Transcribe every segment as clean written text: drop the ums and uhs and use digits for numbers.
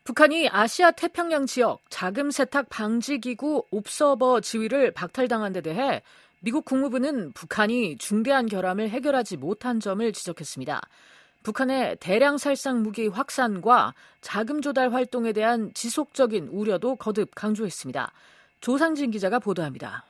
북한이 아시아 태평양 지역 자금 세탁 방지 기구 옵서버 지위를 박탈당한 데 대해 미국 국무부는 북한이 중대한 결함을 해결하지 못한 점을 지적했습니다. 북한의 대량 살상 무기 확산과 자금 조달 활동에 대한 지속적인 우려도 거듭 강조했습니다. 조상진 기자가 보도합니다.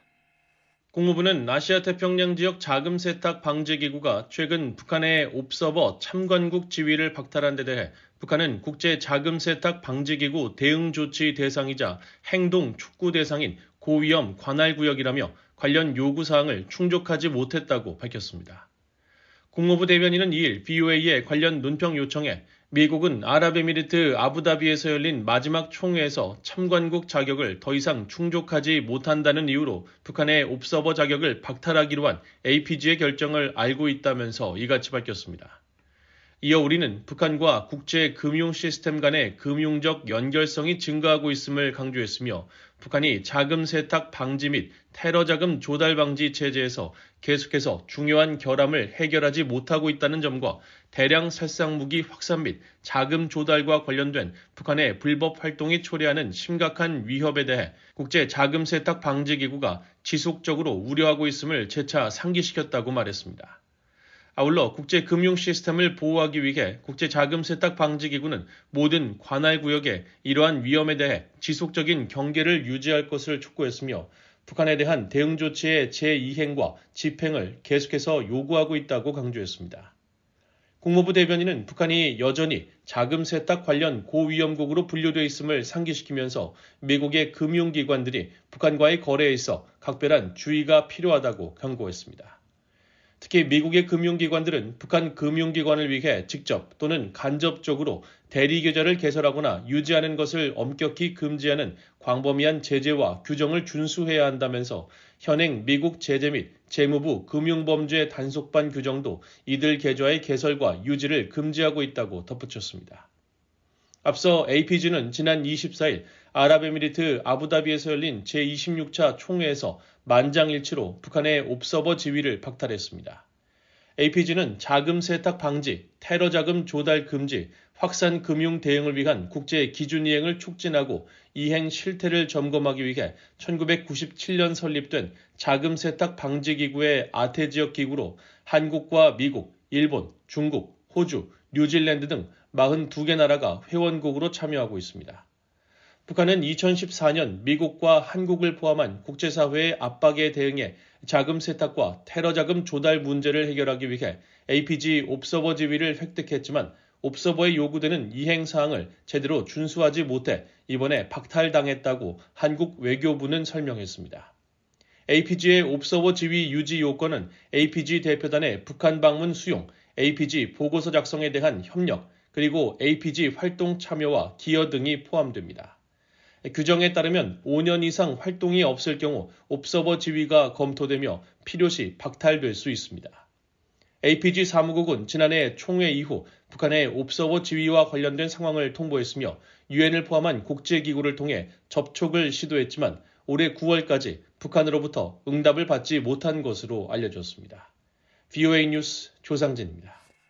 국무부는 아시아 태평양 지역 자금 세탁 방지 기구가 최근 북한의 옵서버 참관국 지위를 박탈한 데 대해 북한은 국제 자금 세탁 방지 기구 대응 조치 대상이자 행동 촉구 대상인 고위험 관할 구역이라며 관련 요구 사항을 충족하지 못했다고 밝혔습니다. 국무부 대변인은 2일 BOA에 관련 논평 요청에 미국은 아랍에미리트 아부다비에서 열린 마지막 총회에서 참관국 자격을 더 이상 충족하지 못한다는 이유로 북한의 옵서버 자격을 박탈하기로 한 APG의 결정을 알고 있다면서 이같이 밝혔습니다. 이어 우리는 북한과 국제 금융 시스템 간의 금융적 연결성이 증가하고 있음을 강조했으며 북한이 자금 세탁 방지 및 테러 자금 조달 방지 체제에서 계속해서 중요한 결함을 해결하지 못하고 있다는 점과 대량 살상 무기 확산 및 자금 조달과 관련된 북한의 불법 활동이 초래하는 심각한 위협에 대해 국제 자금 세탁 방지 기구가 지속적으로 우려하고 있음을 재차 상기시켰다고 말했습니다. 아울러 국제 금융 시스템을 보호하기 위해 국제 자금 세탁 방지 기구는 모든 관할 구역에 이러한 위험에 대해 지속적인 경계를 유지할 것을 촉구했으며 북한에 대한 대응 조치의 재이행과 집행을 계속해서 요구하고 있다고 강조했습니다. 국무부 대변인은 북한이 여전히 자금 세탁 관련 고위험국으로 분류되어 있음을 상기시키면서 미국의 금융기관들이 북한과의 거래에 있어 각별한 주의가 필요하다고 경고했습니다. 특히 미국의 금융기관들은 북한 금융기관을 위해 직접 또는 간접적으로 대리계좌를 개설하거나 유지하는 것을 엄격히 금지하는 광범위한 제재와 규정을 준수해야 한다면서 현행 미국 제재 및 재무부 금융범죄 단속반 규정도 이들 계좌의 개설과 유지를 금지하고 있다고 덧붙였습니다. 앞서 APG는 지난 24일 아랍에미리트 아부다비에서 열린 제26차 총회에서 만장일치로 북한의 옵서버 지위를 박탈했습니다. APG는 자금 세탁 방지, 테러 자금 조달 금지, 확산 금융 대응을 위한 국제 기준 이행을 촉진하고 이행 실태를 점검하기 위해 1997년 설립된 자금 세탁 방지 기구의 아태 지역 기구로 한국과 미국, 일본, 중국, 호주, 뉴질랜드 등 42개 나라가 회원국으로 참여하고 있습니다. 북한은 2014년 미국과 한국을 포함한 국제사회의 압박에 대응해 자금 세탁과 테러 자금 조달 문제를 해결하기 위해 APG 옵서버 지위를 획득했지만 옵서버에 요구되는 이행 사항을 제대로 준수하지 못해 이번에 박탈당했다고 한국 외교부는 설명했습니다. APG의 옵서버 지위 유지 요건은 APG 대표단의 북한 방문 수용, APG 보고서 작성에 대한 협력, 그리고 APG 활동 참여와 기여 등이 포함됩니다. 규정에 따르면 5년 이상 활동이 없을 경우 옵서버 지위가 검토되며 필요시 박탈될 수 있습니다. APG 사무국은 지난해 총회 이후 북한의 옵서버 지위와 관련된 상황을 통보했으며 유엔을 포함한 국제기구를 통해 접촉을 시도했지만 올해 9월까지 북한으로부터 응답을 받지 못한 것으로 알려졌습니다. VOA 뉴스 조상진입니다.